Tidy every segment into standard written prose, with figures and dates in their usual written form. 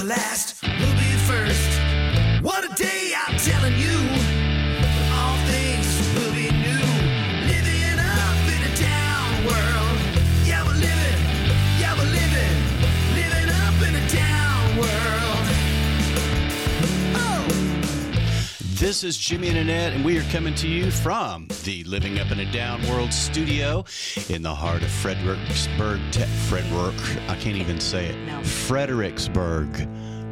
the last, we'll be first. What a day, I'm telling you. All things will be new. Living up in a down world. Yeah, we're living up in a down world. Oh! This is Jimmy and Annette, and we are coming to you from the Living Up in a Down World studio in the heart of Fredericksburg. I can't even say it. No. Fredericksburg.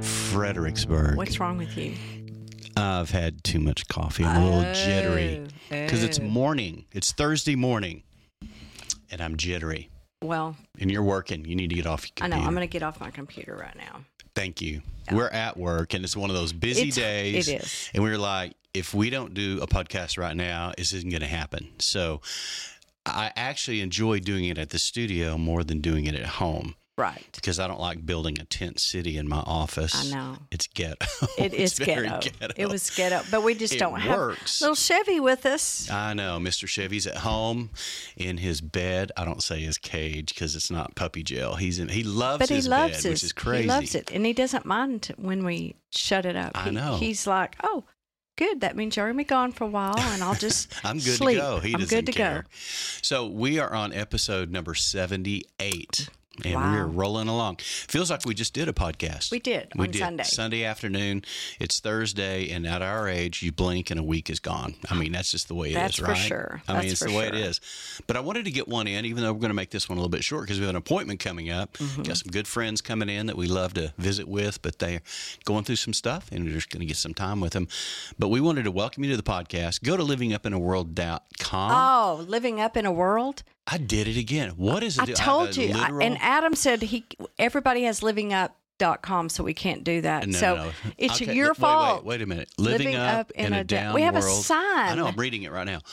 What's wrong with you? I've had too much coffee. I'm a little jittery because it's morning. It's Thursday morning, and I'm jittery. Well, and you're working. You need to get off your computer. I know. I'm going to get off my computer right now. Thank you. Yeah. We're at work, and it's one of those busy days. It is. And we're like, if we don't do a podcast right now, this isn't going to happen. So I actually enjoy doing it at the studio more than doing it at home. Right. Because I don't like building a tent city in my office. I know. It's ghetto. It is ghetto. It was ghetto. But we just don't have little Chevy with us. I know. Mr. Chevy's at home in his bed. I don't say his cage because it's not puppy jail. He loves his bed, which is crazy. He loves it. And he doesn't mind when we shut it up. I know. He's like, oh, good. That means you're going to be gone for a while, and I'll just I'm good sleep. to go. He doesn't good to care. go. So we are on episode number 78. And Wow. we're rolling along. Feels like we just did a podcast. We did on Sunday. Sunday afternoon. It's Thursday, and at our age, you blink and a week is gone. I mean, that's just the way it That's is, right? for sure. I mean, it's the way it is. But I wanted to get one in, even though we're going to make this one a little bit short because we have an appointment coming up. Mm-hmm. Got some good friends coming in that we love to visit with, but they're going through some stuff, and we're just going to get some time with them. But we wanted to welcome you to the podcast. Go to livingupinaworld.com. Oh, living up in a world? I did it again. What is it? I told you. And Adam said everybody has livingup.com, so we can't do that. No. It's Okay, your fault. Wait a minute. Living up in a down world. We have a sign. I know. I'm reading it right now.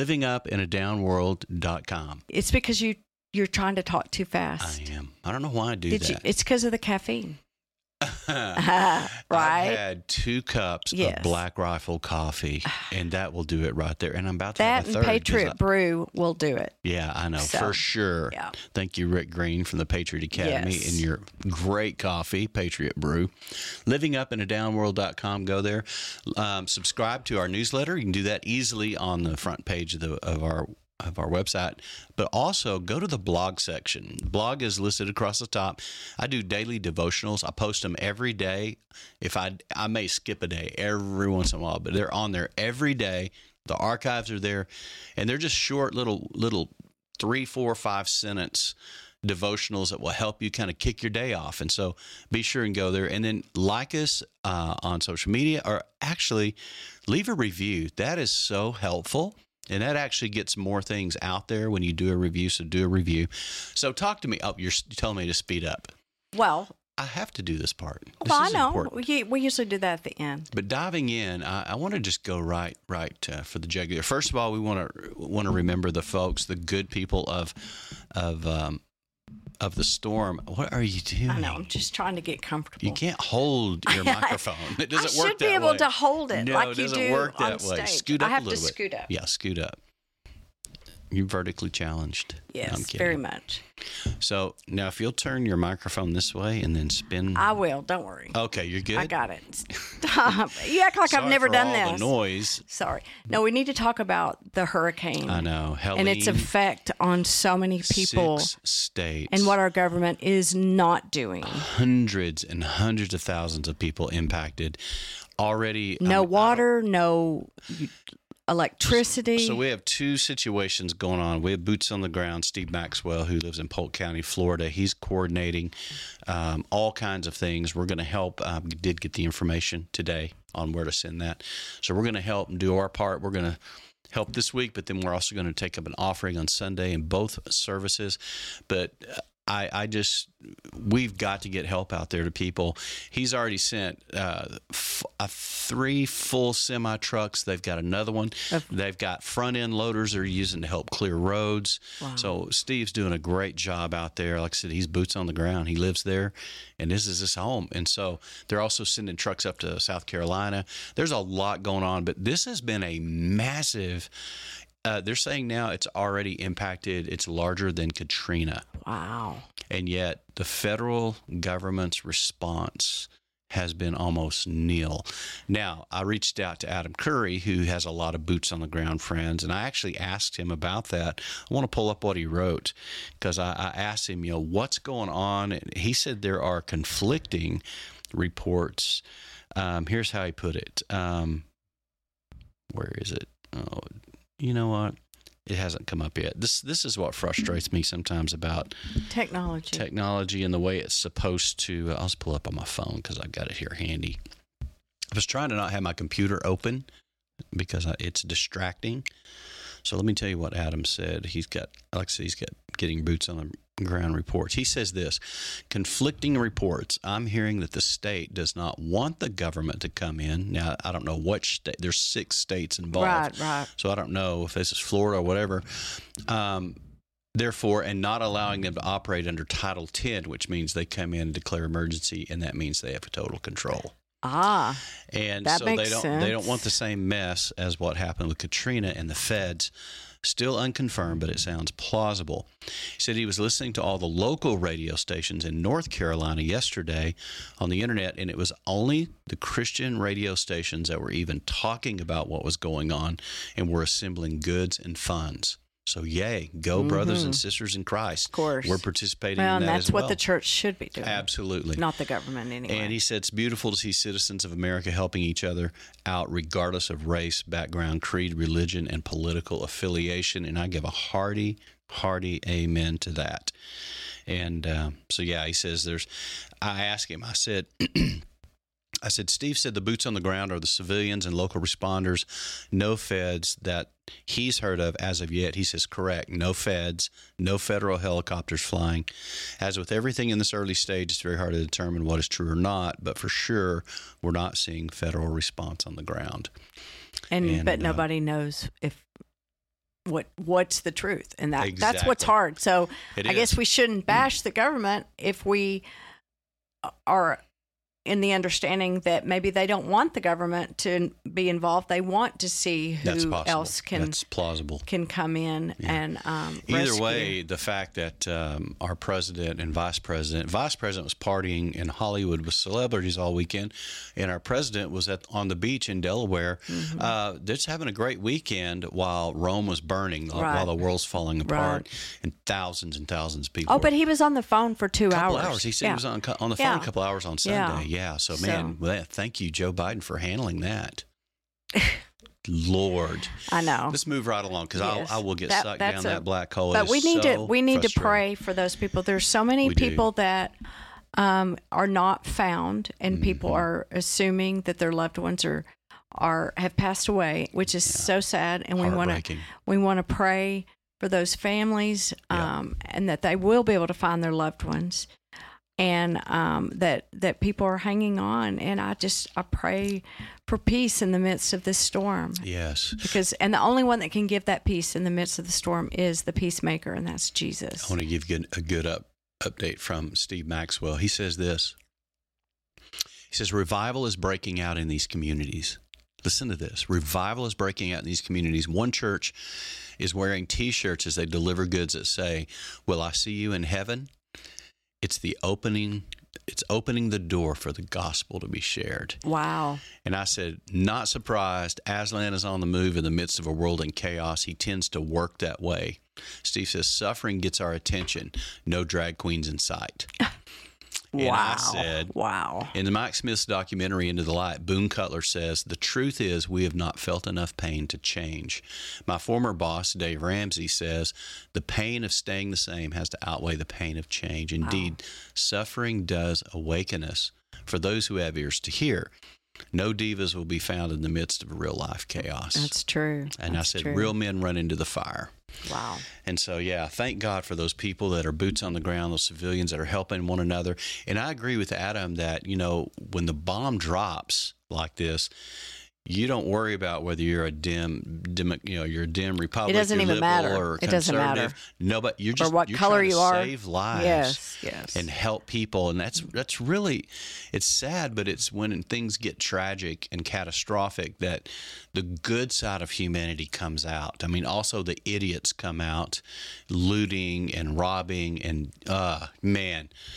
Livingupinadownworld.com. It's because you're trying to talk too fast. I am. I don't know why I do that. It's because of the caffeine. Right. I've had 2 cups Yes. of Black Rifle coffee, and that will do it right there. And I'm about to have That a and third. Patriot Brew will do it. Yeah, I know, So, for sure. yeah. Thank you, Rick Green from the Patriot Academy, Yes. and your great coffee, Patriot Brew. Livingupinadownworld.com. Go there. Subscribe to our newsletter. You can do that easily on the front page of our website, but also go to the blog section. The blog is listed across the top. I do daily devotionals. I post them every day. If I may skip a day every once in a while, but they're on there every day. The archives are there, and they're just short little 3, 4, 5 sentence devotionals that will help you kind of kick your day off. And so be sure and go there, and then like us on social media, or actually leave a review. That is so helpful. And that actually gets more things out there when you do a review. So do a review. So talk to me. Oh, you're telling me to speed up. Well, I have to do this part. I is know. important. We usually do that at the end. But diving in, I want to just go right for the jugular. First of all, we want to remember the folks, the good people of the storm. What are you doing? I know. I'm just trying to get comfortable. You can't hold your microphone. It doesn't work that way. I should be able to hold it No, like it you doesn't do work on that way. stage. Scoot up I have a little to bit. scoot up. Yeah, scoot up. You're vertically challenged. Yes, No, I'm kidding. very much. So now if you'll turn your microphone this way and then spin. I will. Don't worry. Okay, you're good? I got it. Stop. You act like Sorry I've never for done all this. the noise. Sorry. No, we need to talk about the hurricane. I know. Helene, and its effect on so many people 6 states. and what our government is not doing. Hundreds and hundreds of thousands of people impacted. Already. No water, no electricity. So we have 2 situations going on. We have boots on the ground. Steve Maxwell, who lives in Polk County, Florida, he's coordinating all kinds of things. We're going to help. We did get the information today on where to send that. So we're going to help and do our part. We're going to help this week, but then we're also going to take up an offering on Sunday in both services. But we've got to get help out there to people. He's already sent 3 full semi trucks. They've got another one. They've got front end loaders they're using to help clear roads. Wow. So Steve's doing a great job out there. Like I said, he's boots on the ground. He lives there, and this is his home. And so they're also sending trucks up to South Carolina. There's a lot going on, but this has been a massive. They're saying now it's already impacted. It's larger than Katrina. Wow. And yet the federal government's response has been almost nil. Now, I reached out to Adam Curry, who has a lot of boots on the ground friends, and I actually asked him about that. I want to pull up what he wrote, because I asked him, what's going on? And he said there are conflicting reports. Here's how he put it. Where is it? Oh, you know what? It hasn't come up yet. This is what frustrates me sometimes about technology and the way it's supposed to. I'll just pull up on my phone because I've got it here handy. I was trying to not have my computer open because it's distracting. So let me tell you what Adam said. He's got getting boots on the ground reports. He says this: conflicting reports. I'm hearing that the state does not want the government to come in. Now, I don't know what state. There's 6 states involved. Right. So I don't know if this is Florida or whatever. Therefore, and not allowing them to operate under Title 10, which means they come in and declare emergency, and that means they have total control. And that so makes they don't want the same mess as what happened with Katrina and the feds. Still unconfirmed, but it sounds plausible. He said he was listening to all the local radio stations in North Carolina yesterday on the internet, and it was only the Christian radio stations that were even talking about what was going on and were assembling goods and funds. So, yay, go brothers and sisters in Christ. Of course. We're participating in that and that's as well. what the church should be doing. Absolutely. Not the government anyway. And he said it's beautiful to see citizens of America helping each other out regardless of race, background, creed, religion, and political affiliation. And I give a hearty amen to that. And he says I asked him, I said, Steve said the boots on the ground are the civilians and local responders, no feds that he's heard of as of yet. He says, correct, no feds, no federal helicopters flying. As with everything in this early stage, it's very hard to determine what is true or not, but for sure, we're not seeing federal response on the ground. But nobody knows what's the truth, and that's what's hard. So I guess we shouldn't bash the government if we are in the understanding that maybe they don't want the government to be involved. They want to see who else That's plausible. can come in and Either rescue. way, the fact that our president and vice president was partying in Hollywood with celebrities all weekend, and our president was on the beach in Delaware, they're just having a great weekend while Rome was burning, while the world's falling apart, and thousands of people. Oh, but he was on the phone for 2 couple hours. hours. He said he was on the phone a couple hours on Sunday. Yeah. So, man, thank you, Joe Biden, for handling that. Lord, I know. Let's move right along, because I will get sucked down that black hole. But we need to pray for those people. There's so many people that are not found, and people are assuming that their loved ones have passed away, which is so sad. And we want to pray for those families, and that they will be able to find their loved ones. And that people are hanging on, and I pray for peace in the midst of this storm. Yes, and the only one that can give that peace in the midst of the storm is the peacemaker, and that's Jesus. I want to give you a good update from Steve Maxwell. He says this. He says revival is breaking out in these communities. Listen to this. Revival is breaking out in these communities. One church is wearing T-shirts as they deliver goods that say, "Will I see you in heaven?" It's opening the door for the gospel to be shared. Wow. And I said, not surprised. Aslan is on the move in the midst of a world in chaos. He tends to work that way. Steve says, suffering gets our attention. No drag queens in sight. And I said, wow. In Mike Smith's documentary, Into the Light, Boone Cutler says, the truth is we have not felt enough pain to change. My former boss, Dave Ramsey, says, the pain of staying the same has to outweigh the pain of change. Indeed, suffering does awaken us. For those who have ears to hear, no divas will be found in the midst of real life chaos. That's true. And I said, real men run into the fire. Wow. And so, thank God for those people that are boots on the ground, those civilians that are helping one another. And I agree with Adam that, when the bomb drops like this, you don't worry about whether you're a dim Republican. It doesn't even matter. Or it doesn't matter. No, but you're just or what you're color trying you to are. save lives. Yes. And help people. And that's really, it's sad, but it's when things get tragic and catastrophic that the good side of humanity comes out. I mean, also the idiots come out looting and robbing, and man,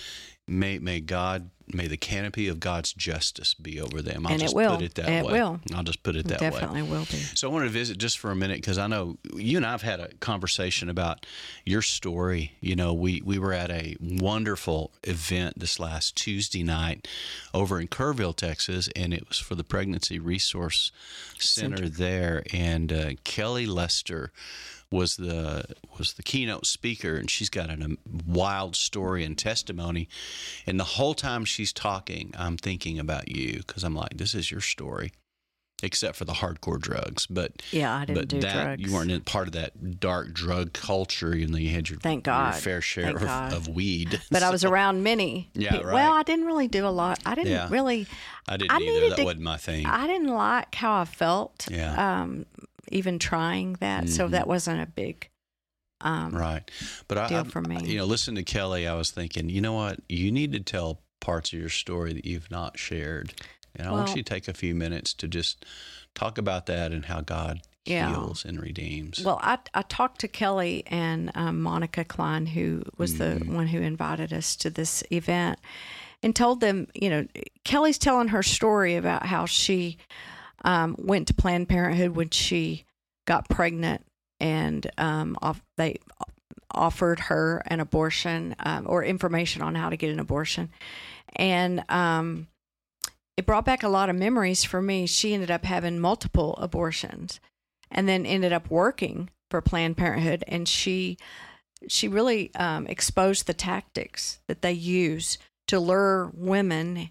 may the canopy of God's justice be over them. And it will. Put it that it way. will. I'll just put it that way. Definitely will be. So I want to visit just for a minute, because I know you and I have had a conversation about your story. You know, we were at a wonderful event this last Tuesday night over in Kerrville, Texas, and it was for the Pregnancy Resource Center there. And Kelly Lester was the keynote speaker, and she's got a wild story and testimony. And the whole time she's talking, I'm thinking about you, because I'm like, this is your story, except for the hardcore drugs. But yeah, I didn't do drugs. You weren't in part of that dark drug culture. You know, you had your fair share of weed. But I was around many. Yeah, right. Well, I didn't really do a lot. I didn't really. I didn't either. That wasn't my thing. I didn't like how I felt. Yeah. Even trying that, so that wasn't a big right. But deal for me. You know, listening to Kelly, I was thinking, you know what? You need to tell parts of your story that you've not shared, and I want you to take a few minutes to just talk about that and how God heals and redeems. Well, I talked to Kelly and Monica Klein, who was the one who invited us to this event, and told them, you know, Kelly's telling her story about how she went to Planned Parenthood when she got pregnant, and they offered her an abortion or information on how to get an abortion. And it brought back a lot of memories for me. She ended up having multiple abortions and then ended up working for Planned Parenthood. And she really exposed the tactics that they use to lure women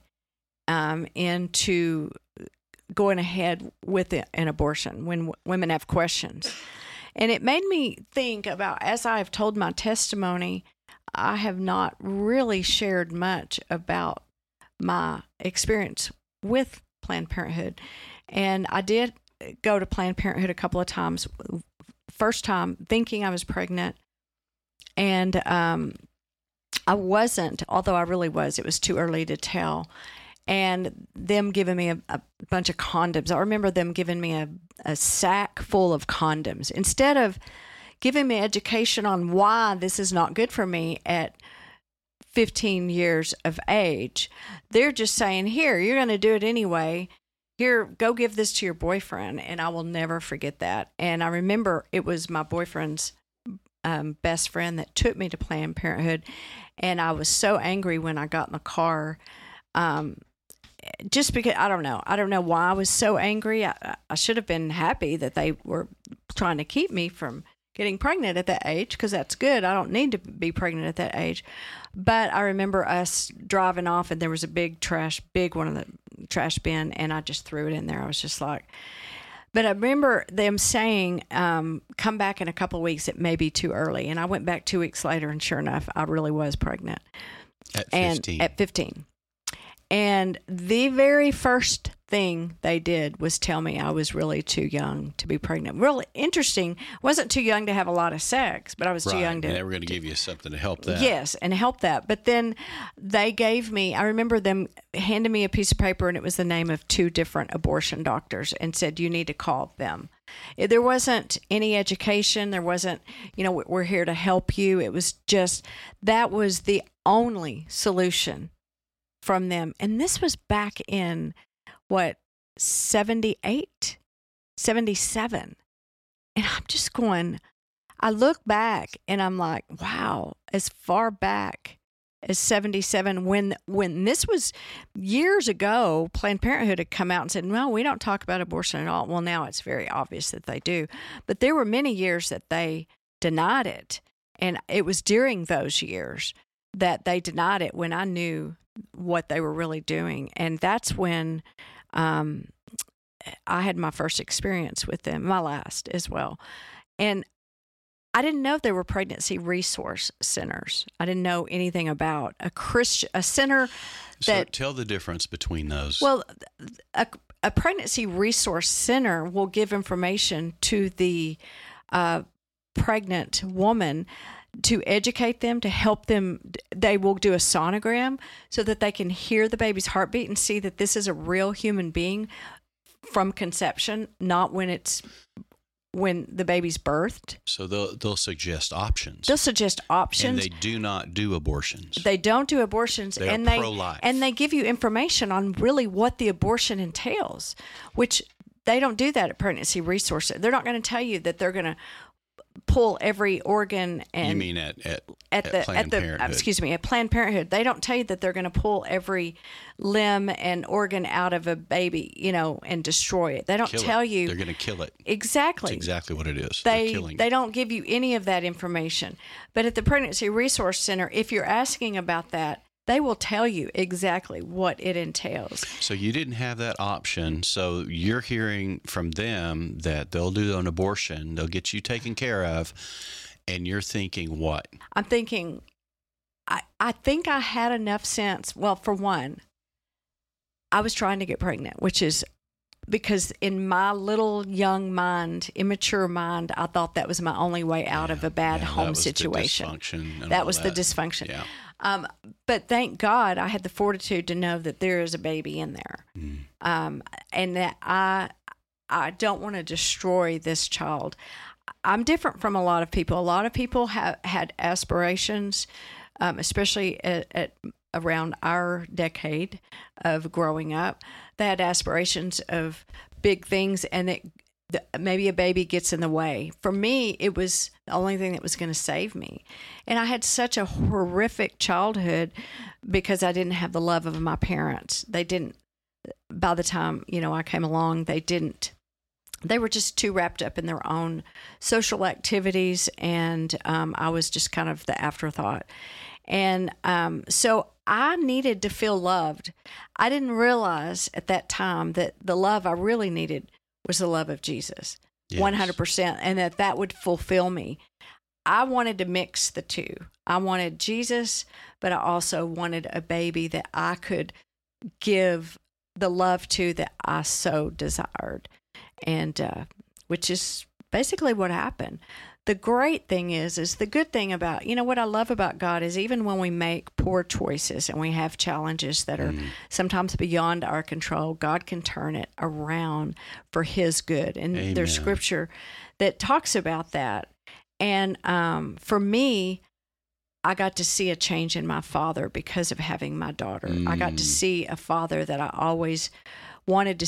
into going ahead with an abortion when women have questions. And it made me think about, as I've told my testimony, I have not really shared much about my experience with Planned Parenthood. And I did go to Planned Parenthood a couple of times. First time thinking I was pregnant, and I wasn't, although I really was. It was too early to tell. And them giving me a bunch of condoms. I remember them giving me a sack full of condoms. Instead of giving me education on why this is not good for me at 15 years of age, they're just saying, here, you're going to do it anyway. Here, go give this to your boyfriend. And I will never forget that. And I remember it was my boyfriend's best friend that took me to Planned Parenthood. And I was so angry when I got in the car. Just because, I don't know why I was so angry. I should have been happy that they were trying to keep me from getting pregnant at that age, because that's good. I don't need to be pregnant at that age. But I remember us driving off, and there was a big one of the trash bin, and I just threw it in there. I was just like, but I remember them saying, come back in a couple of weeks. It may be too early. And I went back 2 weeks later, and sure enough, I really was pregnant. At 15. And the very first thing they did was tell me I was really too young to be pregnant. Really interesting. Wasn't too young to have a lot of sex, but I was too young to. And they were going to give you something to help that. Yes, and help that. But then they gave me, I remember them handing me a piece of paper, and it was the name of 2 different abortion doctors, and said, you need to call them. There wasn't any education. There wasn't, we're here to help you. It was just, that was the only solution from them. And this was back in 78, 77. And I'm just going, I look back and I'm like, wow, as far back as 77, when this was years ago, Planned Parenthood had come out and said, no, we don't talk about abortion at all. Well, now it's very obvious that they do. But there were many years that they denied it. And it was during those years that they denied it, when I knew what they were really doing. And that's when I had my first experience with them, my last as well. And I didn't know there were pregnancy resource centers. I didn't know anything about a center that... So tell the difference between those. Well, a pregnancy resource center will give information to the pregnant woman to educate them, to help them. They will do a sonogram so that they can hear the baby's heartbeat and see that this is a real human being from conception, not when it's when the baby's birthed. So they'll suggest options. They'll suggest options. And they do not do abortions. They don't do abortions. They and are pro-life. And they give you information on really what the abortion entails, which they don't do that at Pregnancy Resource. They're not going to tell you that they're going to pull every organ. And you mean at Planned Parenthood? Excuse me, at Planned Parenthood. They don't tell you that they're going to pull every limb and organ out of a baby, and destroy it. They don't tell you. They're going to kill it. Exactly. That's exactly what it is. They don't give you any of that information. But at the Pregnancy Resource Center, if you're asking about that, they will tell you exactly what it entails. So you didn't have that option. So you're hearing from them that they'll do an abortion, they'll get you taken care of, and you're thinking what? I'm thinking, I think I had enough sense. Well, for one, I was trying to get pregnant, which is because in my little young mind, immature mind, I thought that was my only way out of a bad home situation. That was the dysfunction. Yeah. But thank God I had the fortitude to know that there is a baby in there. And that I don't want to destroy this child. I'm different from a lot of people. A lot of people have had aspirations, especially at around our decade of growing up. They had aspirations of big things, and maybe a baby gets in the way. For me, it was the only thing that was going to save me. And I had such a horrific childhood because I didn't have the love of my parents. They didn't, by the time, I came along, they were just too wrapped up in their own social activities, and I was just kind of the afterthought. And so I needed to feel loved. I didn't realize at that time that the love I really needed was the love of Jesus, 100%, and that would fulfill me. I wanted to mix the two. I wanted Jesus, but I also wanted a baby that I could give the love to that I so desired, and which is basically what happened. The great thing is the good thing about, what I love about God is even when we make poor choices and we have challenges that are sometimes beyond our control, God can turn it around for His good. And Amen. There's scripture that talks about that. And for me, I got to see a change in my father because of having my daughter. I got to see a father that I always wanted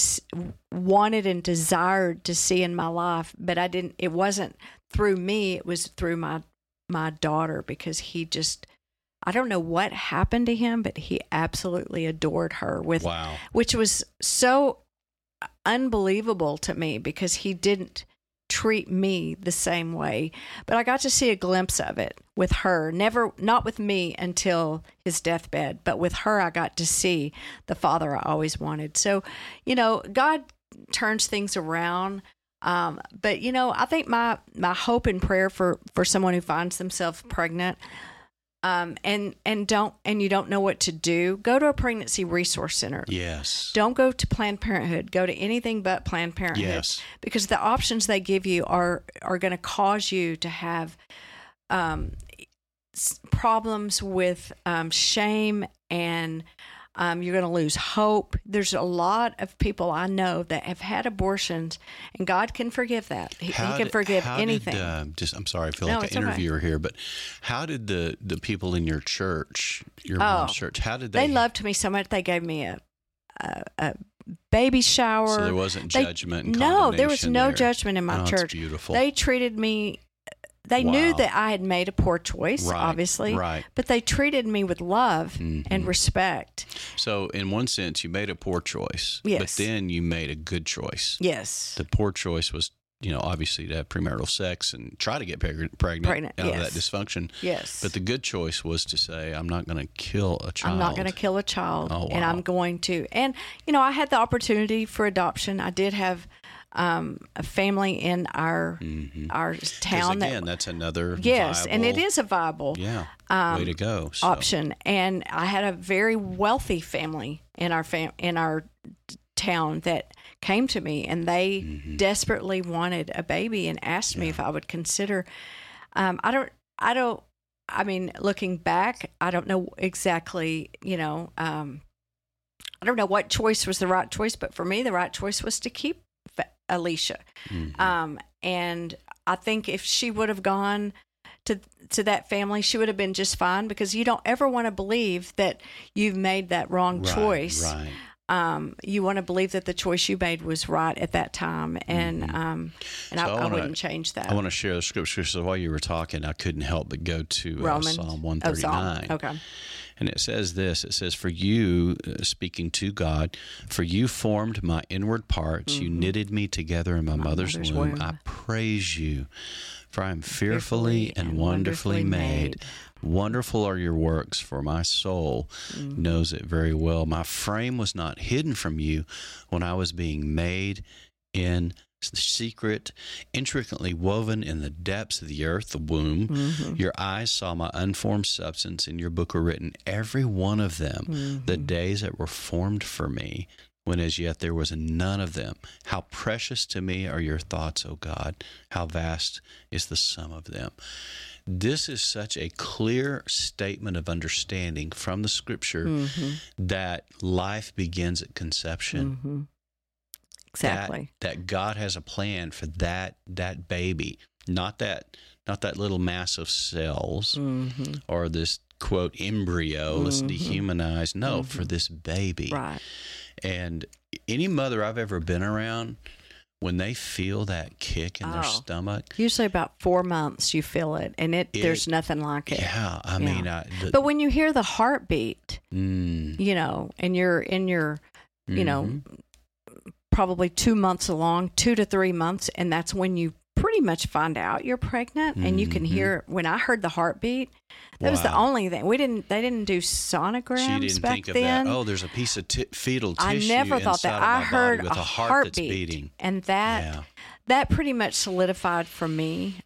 and desired to see in my life, but I didn't. It wasn't through me. It was through my daughter, because he just, I don't know what happened to him, but he absolutely adored her which was so unbelievable to me, because he didn't treat me the same way. But I got to see a glimpse of it with her. Not with me until his deathbed, but with her I got to see the father I always wanted. So, God turns things around. But I think my hope and prayer for someone who finds themselves pregnant, and you don't know what to do, go to a pregnancy resource center. Yes. Don't go to Planned Parenthood. Go to anything but Planned Parenthood. Yes. Because the options they give you are going to cause you to have problems with shame, and you're going to lose hope. There's a lot of people I know that have had abortions, and God can forgive that. He can forgive anything. I'm sorry, I feel like an interviewer here, but how did the people in your church, your mom's church, how did they? They loved me so much. They gave me a baby shower. So there wasn't judgment and condemnation. No, there was no judgment in my church. That's beautiful. They treated me. They knew that I had made a poor choice, obviously, but they treated me with love and respect. So in one sense, you made a poor choice, but then you made a good choice. Yes. The poor choice was, obviously to have premarital sex and try to get pregnant out of that dysfunction. Yes. But the good choice was to say, I'm not going to kill a child. I'm not going to kill a child, wow. And I'm going to. And, I had the opportunity for adoption. I did have a family in our town. Again, that's another viable, and it is a viable way to go option. And I had a very wealthy family in our town that came to me, and they desperately wanted a baby and asked me if I would consider. I mean, looking back, I don't know exactly. I don't know what choice was the right choice, but for me, the right choice was to keep Alicia. And I think if she would have gone to that family, she would have been just fine, because you don't ever want to believe that you've made that wrong choice. Right. You want to believe that the choice you made was right at that time, and I wouldn't change that. I want to share the scripture. So while you were talking, I couldn't help but go to Romans. Psalm 139. Okay. And it says this. It says, "For you," speaking to God, "for you formed my inward parts. You knitted me together in my mother's womb. I praise you, for I am fearfully and wonderfully made. Wonderful are your works, for my soul knows it very well. My frame was not hidden from you when I was being made in secret, intricately woven in the depths of the earth, the womb. Your eyes saw my unformed substance. In your book were written, every one of them, the days that were formed for me, when as yet there was none of them. How precious to me are your thoughts, O God. How vast is the sum of them." This is such a clear statement of understanding from the scripture that life begins at conception. Exactly. That God has a plan for that baby, not that little mass of cells or this quote embryo that's dehumanized. No, for this baby. Right. And any mother I've ever been around, when they feel that kick in their stomach, usually about 4 months you feel it, and there's nothing like it. Yeah, I mean, but when you hear the heartbeat, you know, and you're in your, you know, probably 2 months along, 2 to 3 months, and that's when you pretty much find out you're pregnant, and you can hear. When I heard the heartbeat, that was the only thing. They didn't do sonograms She didn't back think of then. that. Oh, there's a piece of fetal tissue. I never thought that. I heard with a heart that's heartbeat, beating, and that pretty much solidified for me.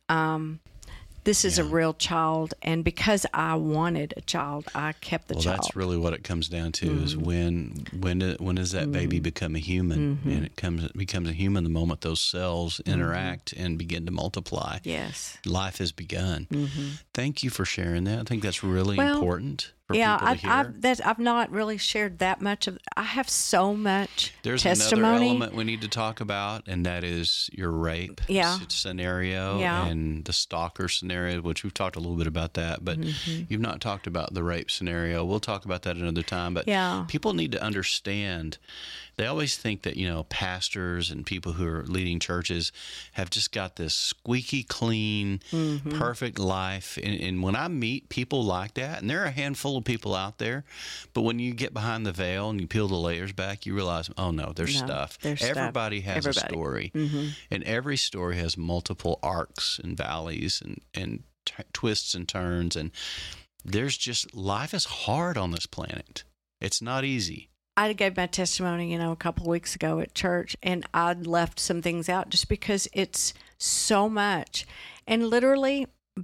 This is a real child, and because I wanted a child, I kept the child. Well, that's really what it comes down to: is when does that baby become a human? And it becomes a human the moment those cells interact and begin to multiply. Yes, life has begun. Thank you for sharing that. I think that's really important for people to hear. I've not really shared that much of. I have so much There's testimony. another element we need to talk about, and that is your rape scenario and the stalker scenario, which we've talked a little bit about that, but you've not talked about the rape scenario. We'll talk about that another time, but people need to understand. They always think that, you know, pastors and people who are leading churches have just got this squeaky clean, perfect life. And when I meet people like that, and there are a handful of people out there, but when you get behind the veil and you peel the layers back, you realize, oh no, there's stuff. Everybody has a story. And every story has multiple arcs and valleys and twists and turns. And there's just, life is hard on this planet. It's not easy. I gave my testimony, a couple of weeks ago at church, and I left some things out just because it's so much. And literally,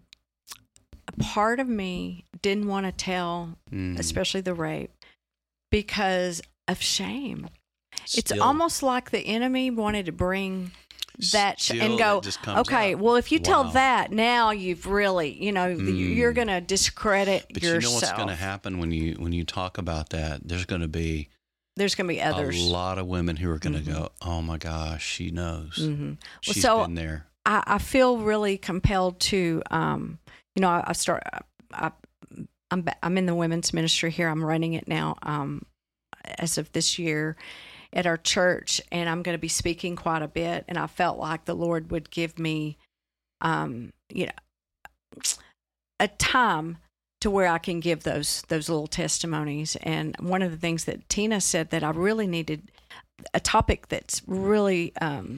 a part of me didn't want to tell, especially the rape, because of shame. It's almost like the enemy wanted to bring that and go, okay, well, if you tell that, now you've really, you're going to discredit yourself. But you know what's going to happen when you talk about that? There's going to be others. A lot of women who are going to go, oh my gosh, she knows. She's been there. I feel really compelled to, I'm in the women's ministry here. I'm running it now as of this year at our church, and I'm going to be speaking quite a bit. And I felt like the Lord would give me, a time to where I can give those little testimonies. And one of the things that Tina said that I really needed, a topic that's really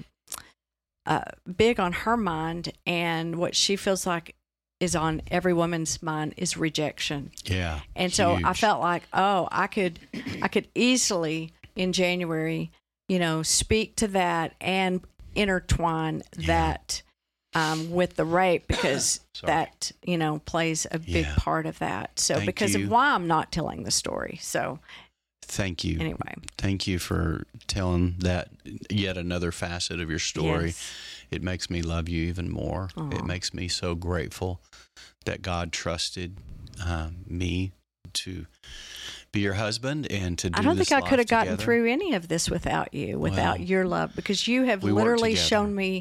big on her mind, and what she feels like is on every woman's mind, is rejection. Yeah. And so I felt like, I could easily in January, speak to that and intertwine that with the rape, because that, plays a big part of that. So because of why I'm not telling the story. So thank you. Anyway. Thank you for telling that yet another facet of your story. Yes. It makes me love you even more. Aww. It makes me so grateful that God trusted me to be your husband and to do this. I don't think I could have gotten through any of this without you, without your love, because you have literally shown me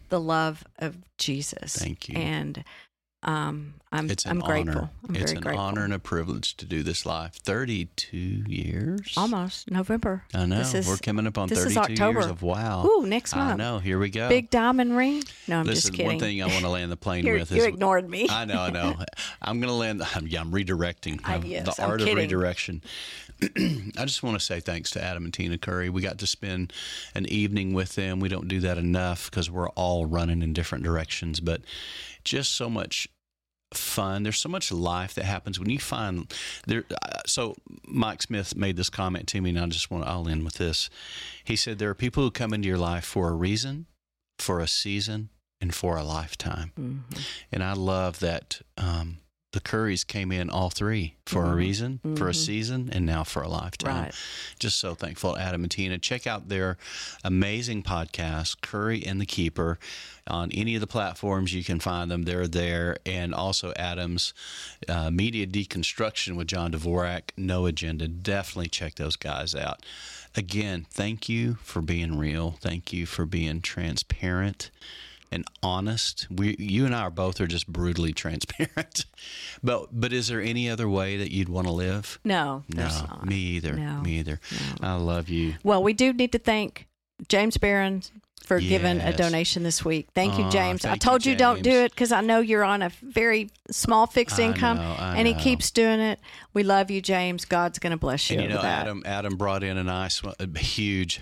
the love of Jesus. Thank you. And I'm It's an grateful. honor. It's an honor and a privilege to do this live. 32 years? Almost. November. I know. We're coming up on 32 years of wow. Ooh, next month. I know. Here we go. Big diamond ring? No, I'm just kidding. One thing I want to land the plane with is... You ignored me. I know. I'm going to land... I'm redirecting. Yes, the art of redirection. I just want to say thanks to Adam and Tina Curry. We got to spend an evening with them. We don't do that enough because we're all running in different directions, but just so much fun. There's so much life that happens when you find there. So Mike Smith made this comment to me, and I'll end with this. He said, there are people who come into your life for a reason, for a season, and for a lifetime. Mm-hmm. And I love that the Currys came in all three for a reason, for a season, and now for a lifetime. Right. Just so thankful, Adam and Tina. Check out their amazing podcast, Curry and the Keeper, on any of the platforms you can find them. They're there. And also Adam's Media Deconstruction with John Dvorak, No Agenda. Definitely check those guys out. Again, thank you for being real. Thank you for being transparent and honest. You and I are just brutally transparent. But is there any other way that you'd want to live? No, there's not. Me either. No. Me either. No. I love you. Well, we do need to thank James Barron for giving a donation this week. Thank you, James. I told you don't do it because I know you're on a very small fixed income, and he keeps doing it. We love you, James. God's going to bless you. And over that. Adam brought in a huge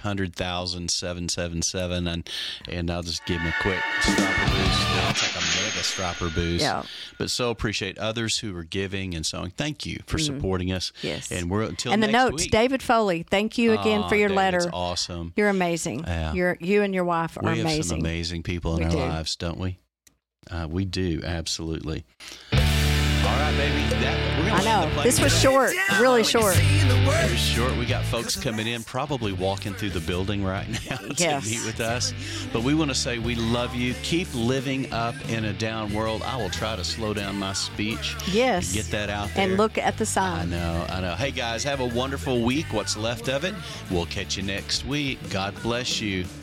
100,777, and I'll just give him a quick stropper boost. It's like a mega stropper boost. Yeah. But so appreciate others who are giving and sewing. Thank you for supporting us. Yes. And we're until and next the notes, week. David Foley. Thank you again for your letter. It's awesome. You're amazing. Yeah. You and your wife are amazing. We have some amazing people in our lives, don't we? We do, absolutely. All right, baby. I know. This was short, really short. Very short. We got folks coming in, probably walking through the building right now to meet with us. But we want to say we love you. Keep living up in a down world. I will try to slow down my speech. Yes. Get that out there. And look at the sign. I know. Hey, guys, have a wonderful week. What's left of it. We'll catch you next week. God bless you.